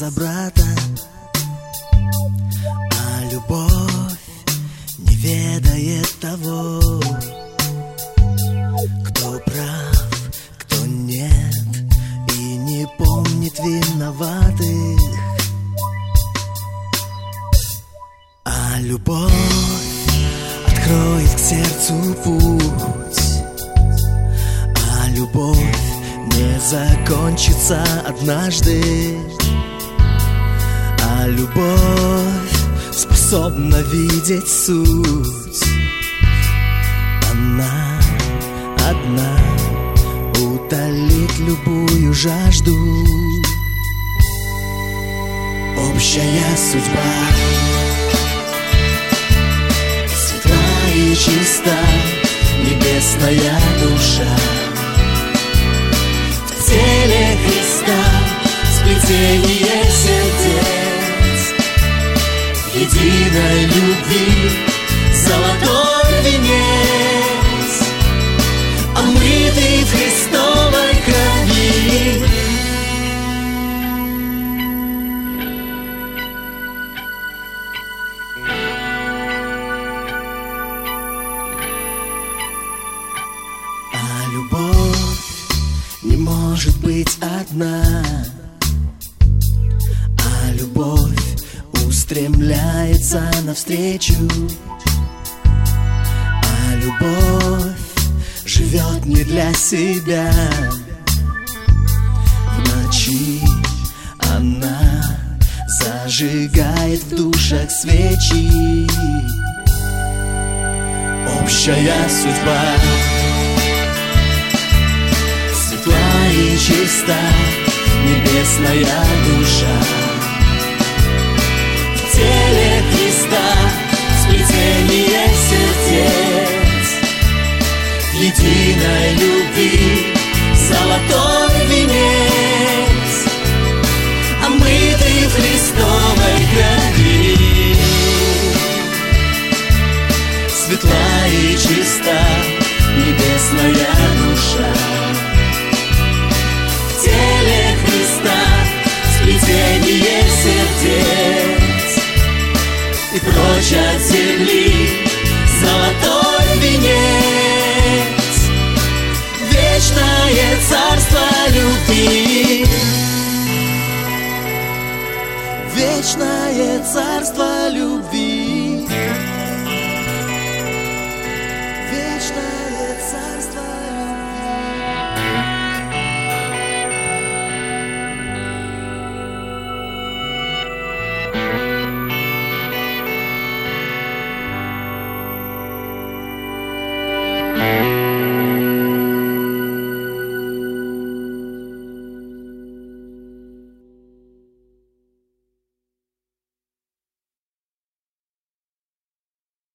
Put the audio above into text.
за брата, а любовь не ведает того, кто прав, кто нет, и не помнит виноватых. А любовь откроет к сердцу путь, а любовь не закончится однажды, а любовь способна видеть суть. Она одна утолит любую жажду. Общая судьба светла и чиста, небесная душа в теле Христа, сплетение сердец, в единой любви золотой венец, омытый в Христовой крови. А любовь не может быть одна, а любовь устремляется навстречу, а любовь живет не для себя. В ночи она зажигает в душах свечи. Общая судьба светла и чиста, небесная душа в теле Христа, сплетение сердец, в единой любви золотой венец, омытый в Христовой крови. Светла и чиста, небесная душа в теле Христа, сплетение сердец, и прочь от земли золотой венец, вечное царство любви, вечное царство любви, вечное царство любви.